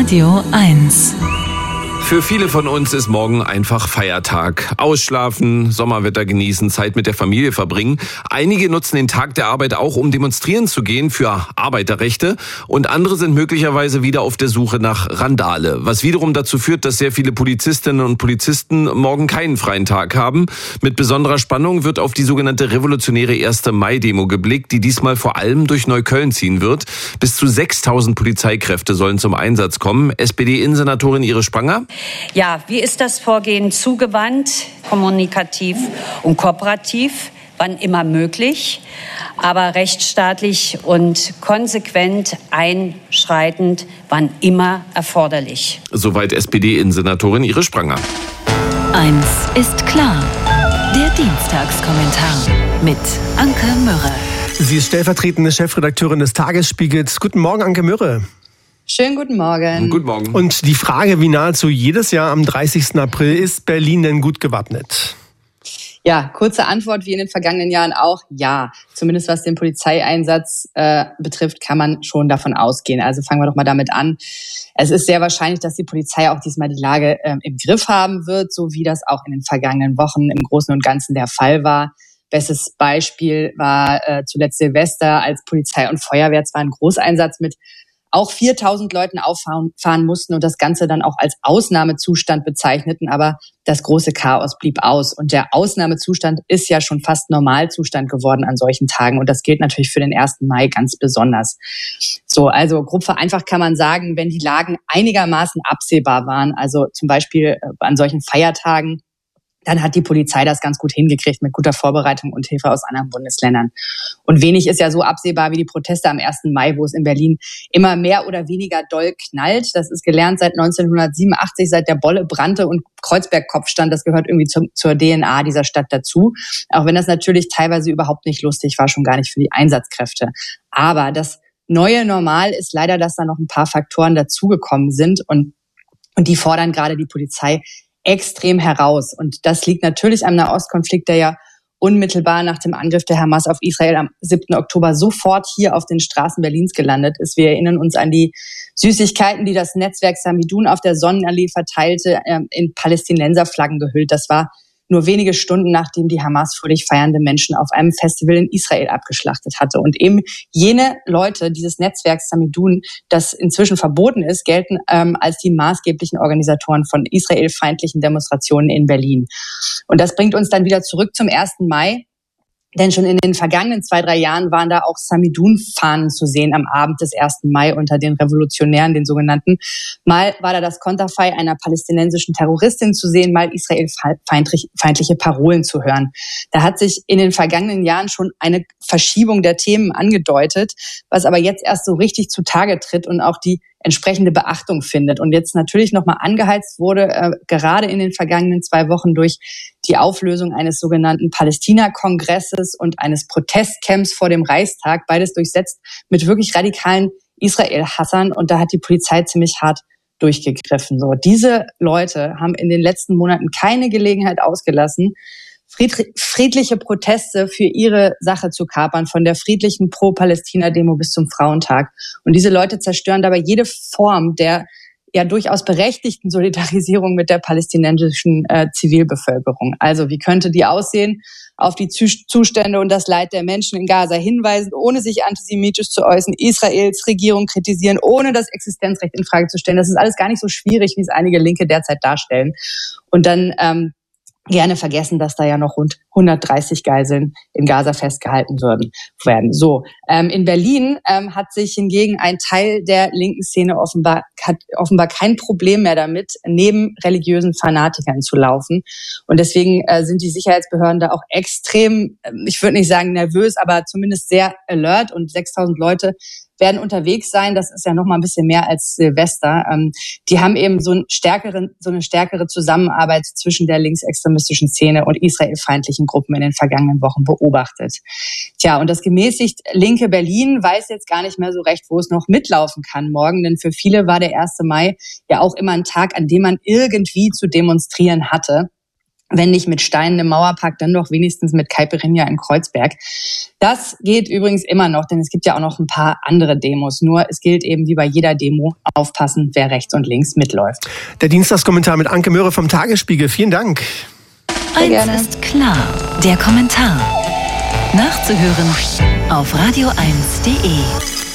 Radio 1. Für viele von uns ist morgen einfach Feiertag. Ausschlafen, Sommerwetter genießen, Zeit mit der Familie verbringen. Einige nutzen den Tag der Arbeit auch, um demonstrieren zu gehen für Arbeiterrechte. Und andere sind möglicherweise wieder auf der Suche nach Randale. Was wiederum dazu führt, dass sehr viele Polizistinnen und Polizisten morgen keinen freien Tag haben. Mit besonderer Spannung wird auf die sogenannte revolutionäre 1. Mai-Demo geblickt, die diesmal vor allem durch Neukölln ziehen wird. Bis zu 6.000 Polizeikräfte sollen zum Einsatz kommen. SPD-Innensenatorin Iris Spranger. Ja, wie ist das Vorgehen zugewandt, kommunikativ und kooperativ, wann immer möglich, aber rechtsstaatlich und konsequent einschreitend, wann immer erforderlich. Soweit SPD-Innensenatorin Iris Spranger. Eins ist klar, der Dienstagskommentar mit Anke Mürre. Sie ist stellvertretende Chefredakteurin des Tagesspiegels. Guten Morgen, Anke Mürre. Schönen guten Morgen. Guten Morgen. Und die Frage, wie nahezu jedes Jahr am 30. April, ist Berlin denn gut gewappnet? Ja, kurze Antwort wie in den vergangenen Jahren auch, ja. Zumindest was den Polizeieinsatz betrifft, kann man schon davon ausgehen. Also fangen wir doch mal damit an. Es ist sehr wahrscheinlich, dass die Polizei auch diesmal die Lage im Griff haben wird, so wie das auch in den vergangenen Wochen im Großen und Ganzen der Fall war. Bestes Beispiel war zuletzt Silvester, als Polizei und Feuerwehr zwar einen Großeinsatz mit auch 4.000 Leuten auffahren mussten und das Ganze dann auch als Ausnahmezustand bezeichneten, aber das große Chaos blieb aus. Und der Ausnahmezustand ist ja schon fast Normalzustand geworden an solchen Tagen und das gilt natürlich für den 1. Mai ganz besonders. So, also grob vereinfacht kann man sagen, wenn die Lagen einigermaßen absehbar waren, also zum Beispiel an solchen Feiertagen, dann hat die Polizei das ganz gut hingekriegt mit guter Vorbereitung und Hilfe aus anderen Bundesländern. Und wenig ist ja so absehbar wie die Proteste am 1. Mai, wo es in Berlin immer mehr oder weniger doll knallt. Das ist gelernt seit 1987, seit der Bolle brannte und Kreuzberg-Kopf stand. Das gehört irgendwie zur DNA dieser Stadt dazu. Auch wenn das natürlich teilweise überhaupt nicht lustig war, schon gar nicht für die Einsatzkräfte. Aber das neue Normal ist leider, dass da noch ein paar Faktoren dazugekommen sind und die fordern gerade die Polizei extrem heraus. Und das liegt natürlich am Nahostkonflikt, der ja unmittelbar nach dem Angriff der Hamas auf Israel am 7. Oktober sofort hier auf den Straßen Berlins gelandet ist. Wir erinnern uns an die Süßigkeiten, die das Netzwerk Samidun auf der Sonnenallee verteilte, in Palästinenserflaggen gehüllt. Das war nur wenige Stunden, nachdem die Hamas fröhlich feiernde Menschen auf einem Festival in Israel abgeschlachtet hatte. Und eben jene Leute dieses Netzwerks Samidun, das inzwischen verboten ist, gelten als die maßgeblichen Organisatoren von israelfeindlichen Demonstrationen in Berlin. Und das bringt uns dann wieder zurück zum 1. Mai. Denn schon in den vergangenen 2-3 Jahren waren da auch Samidun-Fahnen zu sehen am Abend des 1. Mai unter den Revolutionären, den sogenannten. Mal war da das Konterfei einer palästinensischen Terroristin zu sehen, mal israelfeindliche Parolen zu hören. Da hat sich in den vergangenen Jahren schon eine Verschiebung der Themen angedeutet, was aber jetzt erst so richtig zutage tritt und auch die entsprechende Beachtung findet. Und jetzt natürlich nochmal angeheizt wurde, gerade in den vergangenen 2 Wochen durch die Auflösung eines sogenannten Palästina-Kongresses und eines Protestcamps vor dem Reichstag, beides durchsetzt mit wirklich radikalen Israel-Hassern. Und da hat die Polizei ziemlich hart durchgegriffen. So, diese Leute haben in den letzten Monaten keine Gelegenheit ausgelassen, friedliche Proteste für ihre Sache zu kapern, von der friedlichen Pro-Palästina-Demo bis zum Frauentag. Und diese Leute zerstören dabei jede Form der ja durchaus berechtigten Solidarisierung mit der palästinensischen Zivilbevölkerung. Also wie könnte die aussehen? Auf die Zustände und das Leid der Menschen in Gaza hinweisen, ohne sich antisemitisch zu äußern, Israels Regierung kritisieren, ohne das Existenzrecht in Frage zu stellen. Das ist alles gar nicht so schwierig, wie es einige Linke derzeit darstellen. Und dann gerne vergessen, dass da ja noch rund 130 Geiseln in Gaza festgehalten werden. So, in Berlin hat sich hingegen ein Teil der linken Szene offenbar kein Problem mehr damit, neben religiösen Fanatikern zu laufen. Und deswegen sind die Sicherheitsbehörden da auch extrem, ich würde nicht sagen nervös, aber zumindest sehr alert. Und 6.000 Leute werden unterwegs sein. Das ist ja noch mal ein bisschen mehr als Silvester. Die haben eben so eine stärkere Zusammenarbeit zwischen der linksextremistischen Szene und israelfeindlichen Gruppen in den vergangenen Wochen beobachtet. Tja, und das gemäßigt linke Berlin weiß jetzt gar nicht mehr so recht, wo es noch mitlaufen kann morgen. Denn für viele war der 1. Mai ja auch immer ein Tag, an dem man irgendwie zu demonstrieren hatte. wenn nicht mit Steinen im Mauerpark, dann doch wenigstens mit Caipirinha in Kreuzberg. Das geht übrigens immer noch, denn es gibt ja auch noch ein paar andere Demos. Nur es gilt eben wie bei jeder Demo, aufpassen, wer rechts und links mitläuft. Der Dienstagskommentar mit Anke Möhre vom Tagesspiegel. Vielen Dank. Eins ist klar, der Kommentar. Nachzuhören auf radio1.de.